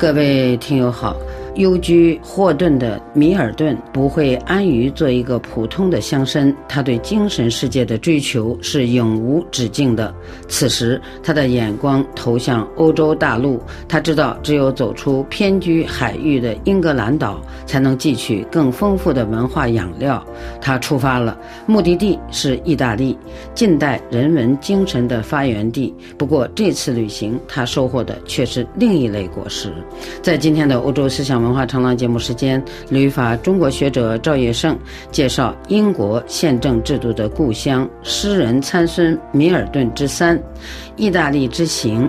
各位听友好，幽居霍顿的米尔顿不会安于做一个普通的乡绅，他对精神世界的追求是永无止境的。此时他的眼光投向欧洲大陆，他知道只有走出偏居海域的英格兰岛，才能汲取更丰富的文化养料。他出发了，目的地是意大利，近代人文精神的发源地。不过这次旅行他收获的却是另一类果实。在今天的欧洲思想文化长廊节目时间，旅法中国学者赵业胜介绍英国宪政制度的故乡，诗人参孙米尔顿之三，意大利之行。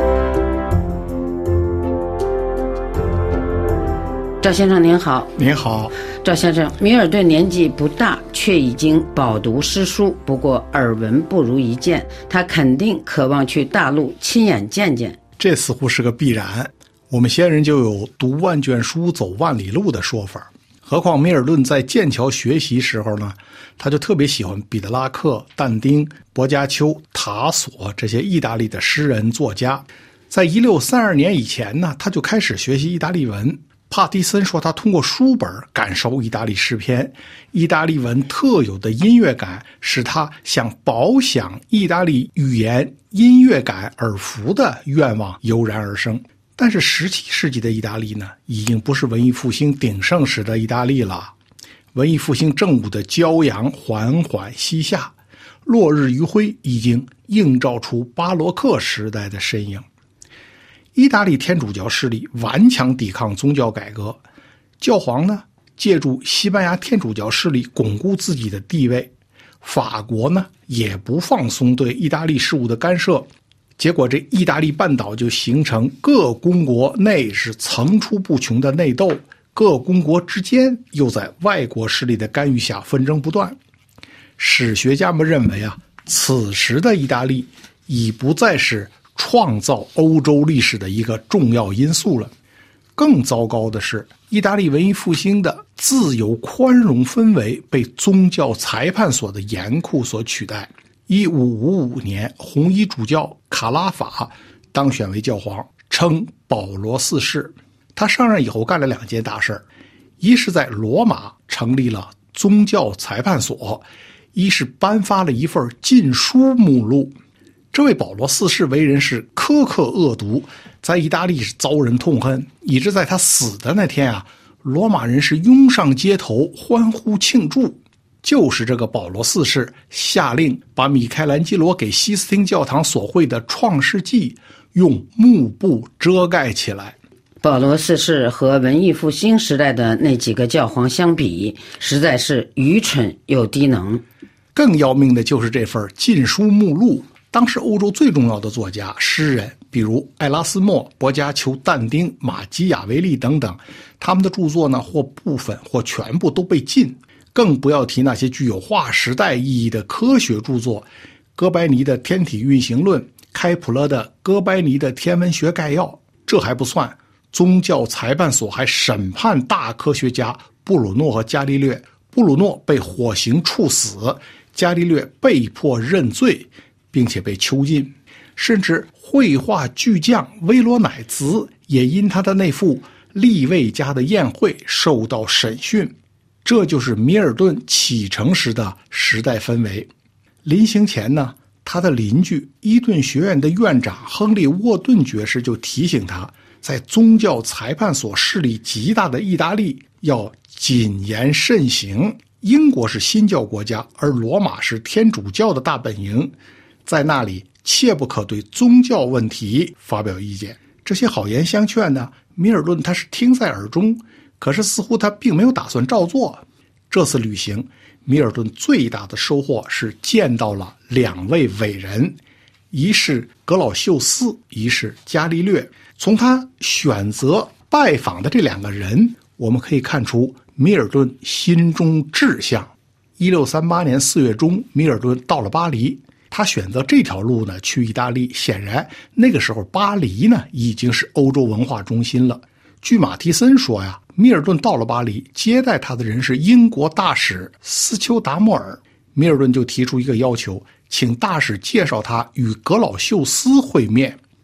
赵先生您好。 您好。 赵先生，米尔顿年纪不大，却已经饱读诗书，不过耳闻不如一见，他肯定渴望去大陆亲眼见见。 这似乎是个必然，我们先人就有读万卷书走万里路的说法。何况米尔顿在剑桥学习时候呢，他就特别喜欢彼得拉克、但丁、薄伽丘、塔索这些意大利的诗人作家。在1632年以前呢，他就开始学习意大利文。帕蒂森说他通过书本感受意大利诗篇，意大利文特有的音乐感使他向饱享意大利语言音乐感而服的愿望油然而生。但是17世纪的意大利呢，已经不是文艺复兴鼎盛时的意大利了。文艺复兴正午的骄阳缓缓西下，落日余晖已经映照出巴洛克时代的身影。意大利天主教势力顽强抵抗宗教改革，教皇呢借助西班牙天主教势力巩固自己的地位，法国呢也不放松对意大利事务的干涉，结果这意大利半岛就形成各公国内是层出不穷的内斗，各公国之间又在外国势力的干预下纷争不断。史学家们认为此时的意大利已不再是创造欧洲历史的一个重要因素了。更糟糕的是，意大利文艺复兴的自由宽容氛围被宗教裁判所的严酷所取代。1555年，红衣主教卡拉法当选为教皇，称保罗四世。他上任以后干了2件大事，一是在罗马成立了宗教裁判所，一是颁发了一份禁书目录。这位保罗四世为人是苛刻恶毒，在意大利是遭人痛恨，以致在他死的那天罗马人是拥上街头欢呼庆祝。就是这个保罗四世下令把米开朗基罗给西斯汀教堂所绘的《创世纪》用幕布遮盖起来。 保罗四世和文艺复兴时代的那几个教皇相比，实在是愚蠢又低能。 更要命的就是这份禁书目录。当时欧洲最重要的作家、诗人，比如埃拉斯谟、薄伽丘、但丁、马基雅维利等等，他们的著作呢，或部分或全部都被禁。更不要提那些具有划时代意义的科学著作，哥白尼的天体运行论，开普勒的哥白尼的天文学概要。这还不算，宗教裁判所还审判大科学家布鲁诺和伽利略。布鲁诺被火刑处死，伽利略被迫认罪并且被囚禁。甚至绘画巨匠威罗乃兹也因他的那幅利卫家的宴会受到审讯。这就是米尔顿启程时的时代氛围。临行前呢，他的邻居伊顿学院的院长亨利沃顿爵士就提醒他，在宗教裁判所势力极大的意大利要谨言慎行。英国是新教国家，而罗马是天主教的大本营，在那里切不可对宗教问题发表意见。这些好言相劝呢，米尔顿他是听在耳中，可是似乎他并没有打算照做。这次旅行，米尔顿最大的收获是见到了2位伟人，一是格老秀斯，一是伽利略。从他选择拜访的这2个人，我们可以看出米尔顿心中志向。1638年4月中，米尔顿到了巴黎。他选择这条路呢去意大利，显然那个时候巴黎呢已经是欧洲文化中心了。据马蒂森说米尔顿到了巴黎，接待他的人是英国大使斯丘达莫尔。米尔顿就提出一个要求，请大使介绍他与格老秀斯会面。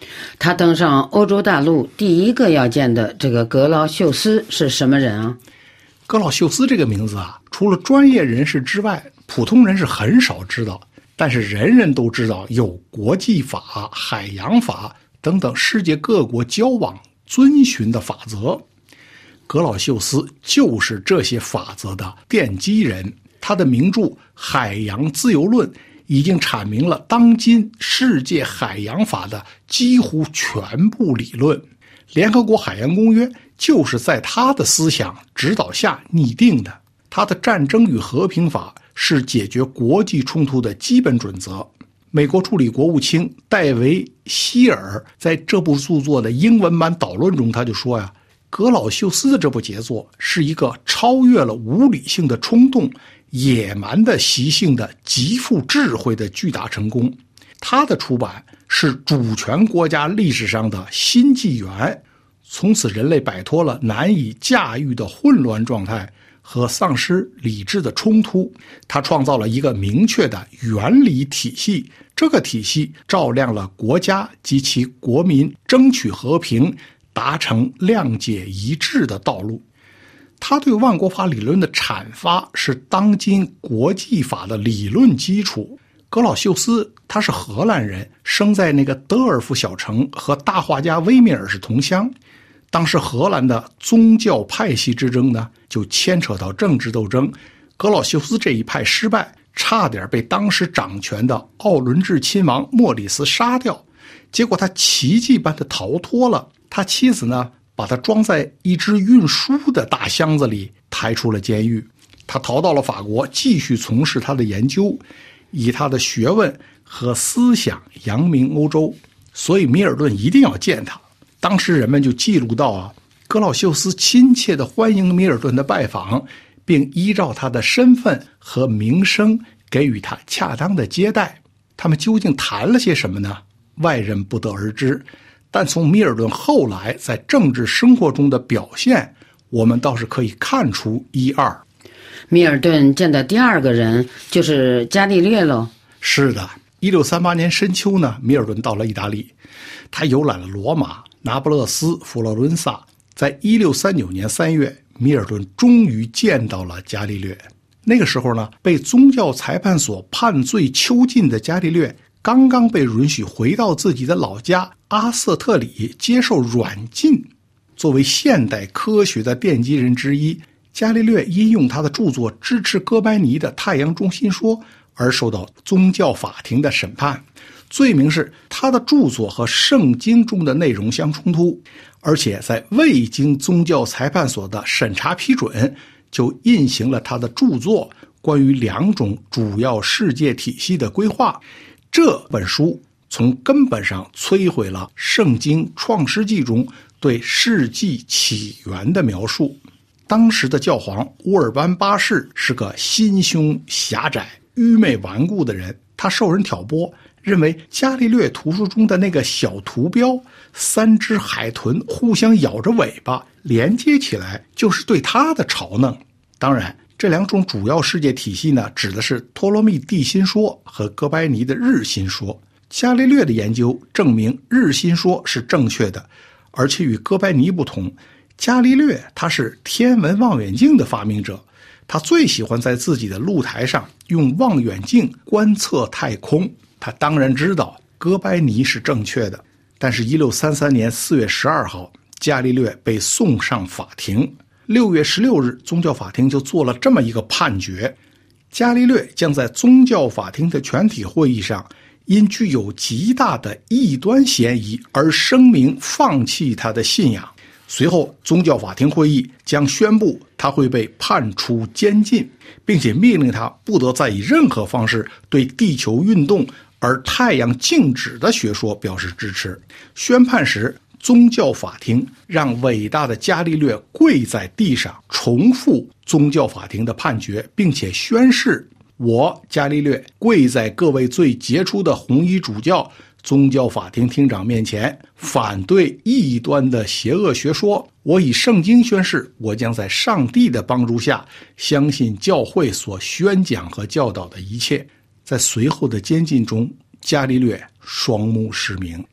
他登上欧洲大陆第一个要见的这个格劳秀斯是什么人啊？ 格劳秀斯这个名字啊，除了专业人士之外，普通人是很少知道。但是人人都知道有国际法、海洋法等等世界各国交往遵循的法则。格劳秀斯就是这些法则的奠基人。他的名著《海洋自由论》已经阐明了当今世界海洋法的几乎全部理论。联合国海洋公约就是在他的思想指导下拟定的。他的战争与和平法是解决国际冲突的基本准则。美国助理国务卿戴维·希尔在这部著作的英文版导论中，他就说呀，格劳秀斯的这部杰作是一个超越了无理性的冲动、野蛮的习性的极富智慧的巨大成功。他的出版是主权国家历史上的新纪元，从此人类摆脱了难以驾驭的混乱状态和丧失理智的冲突。他创造了一个明确的原理体系，这个体系照亮了国家及其国民争取和平、达成谅解一致的道路。他对万国法理论的阐发是当今国际法的理论基础。格劳秀斯他是荷兰人，生在那个德尔夫小城，和大画家威米尔是同乡。当时荷兰的宗教派系之争呢，就牵扯到政治斗争。格劳秀斯这一派失败，差点被当时掌权的奥伦治亲王莫里斯杀掉。结果他奇迹般的逃脱了，他妻子呢，把他装在一只运书的大箱子里抬出了监狱。他逃到了法国，继续从事他的研究，以他的学问和思想扬名欧洲。所以米尔顿一定要见他。当时人们就记录到啊，格劳秀斯亲切地欢迎米尔顿的拜访，并依照他的身份和名声给予他恰当的接待。他们究竟谈了些什么呢？外人不得而知。但从米尔顿后来在政治生活中的表现，我们倒是可以看出一二。 米尔顿见的第二个人就是伽利略喽。 是的，1638年深秋呢，米尔顿到了意大利，他游览了罗马、那不勒斯、佛罗伦萨。在1639年3月，米尔顿终于见到了伽利略。那个时候呢，被宗教裁判所判罪囚禁的伽利略刚刚被允许回到自己的老家阿瑟特里接受软禁。作为现代科学的奠基人之一，伽利略因用他的著作支持哥白尼的太阳中心说而受到宗教法庭的审判，罪名是他的著作和圣经中的内容相冲突，而且在未经宗教裁判所的审查批准，就印行了他的著作关于2种主要世界体系的规划。这本书从根本上摧毁了圣经创世纪中对世纪起源的描述。当时的教皇乌尔班8世是个心胸狭窄、愚昧顽固的人，他受人挑拨，认为伽利略图书中的那个小图标3只海豚互相咬着尾巴连接起来，就是对他的嘲弄。当然，这2种主要世界体系呢，指的是托勒密地心说和哥白尼的日心说。伽利略的研究证明日心说是正确的，而且与哥白尼不同，伽利略他是天文望远镜的发明者，他最喜欢在自己的露台上用望远镜观测太空。他当然知道哥白尼是正确的，但是1633年4月12号，伽利略被送上法庭。6月16日，宗教法庭就做了这么一个判决：伽利略将在宗教法庭的全体会议上，因具有极大的异端嫌疑而声明放弃他的信仰。随后，宗教法庭会议将宣布他会被判处监禁，并且命令他不得再以任何方式对地球运动而太阳静止的学说表示支持。宣判时，宗教法庭让伟大的伽利略跪在地上，重复宗教法庭的判决，并且宣誓：我伽利略跪在各位最杰出的红衣主教宗教法庭厅长面前，反对异端的邪恶学说。我以圣经宣誓，我将在上帝的帮助下相信教会所宣讲和教导的一切。在随后的监禁中，伽利略双目失明。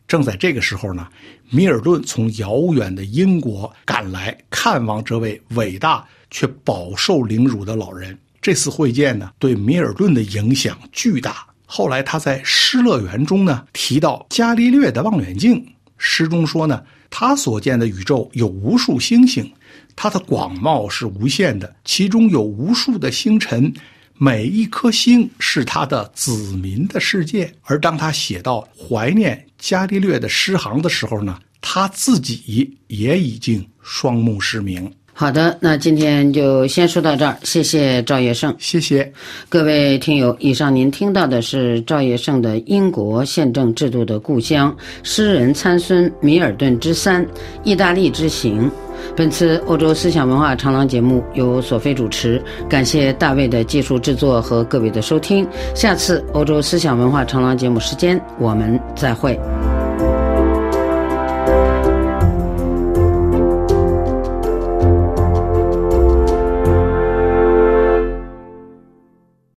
正在这个时候呢，米尔顿从遥远的英国赶来看望这位伟大却饱受凌辱的老人。这次会见呢，对米尔顿的影响巨大。后来他在《失乐园》中呢提到伽利略的望远镜，诗中说呢，他所见的宇宙有无数星星，它的广袤是无限的，其中有无数的星辰，每一颗星是他的子民的世界。而当他写到怀念伽利略的诗行的时候呢，他自己也已经双目失明。 好的，那今天就先说到这儿，谢谢赵业胜。 谢谢各位听友，以上您听到的是赵业胜的《英国宪政制度的故乡：诗人参孙米尔顿之3意大利之行》。本次欧洲思想文化长廊节目由索菲主持，感谢大卫的技术制作和各位的收听。下次欧洲思想文化长廊节目时间，我们再会。